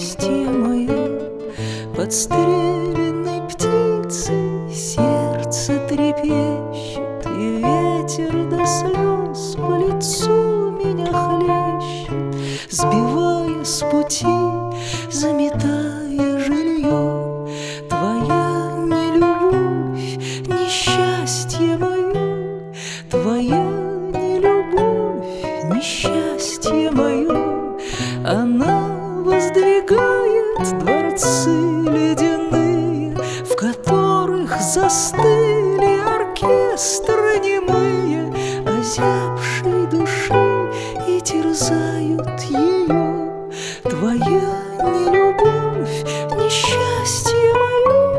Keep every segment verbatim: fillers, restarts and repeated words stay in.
счастье мое, подстреленной птицей сердце трепещет, и ветер до слез по лицу меня хлещет, сбивая с пути, заметая жилье. Твоя нелюбовь, несчастье мое, твоя нелюбовь, несчастье мое, она воздвигает дворцы ледяные, в которых застыли оркестры немые, озябшей души и терзают ее. Твоя нелюбовь, несчастье мое,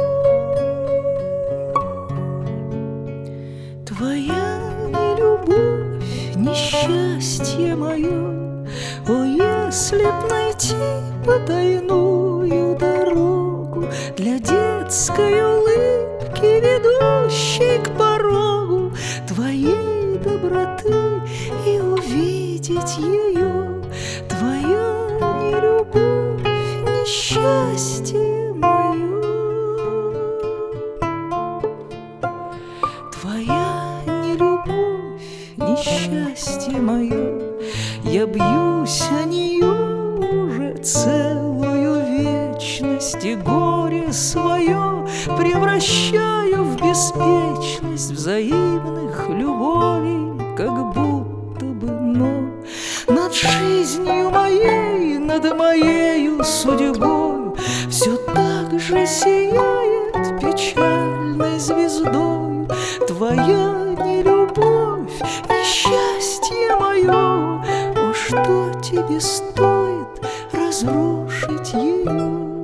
твоя нелюбовь, несчастье мое. О, если б найти потайную дорогу для детской улыбки, ведущей к порогу твоей доброты, и увидеть ее. Твоя нелюбовь, несчастье мое, твоя нелюбовь, несчастье мое. Я бьюсь о нее уже целую вечность, и горе свое превращаю в беспечность взаимных любовей, как будто бы, но над жизнью моей, над моею судьбою все так же сияет печальной звездою твоя нелюбовь, несчастье мое. О, что тебе стоит разрушить ее?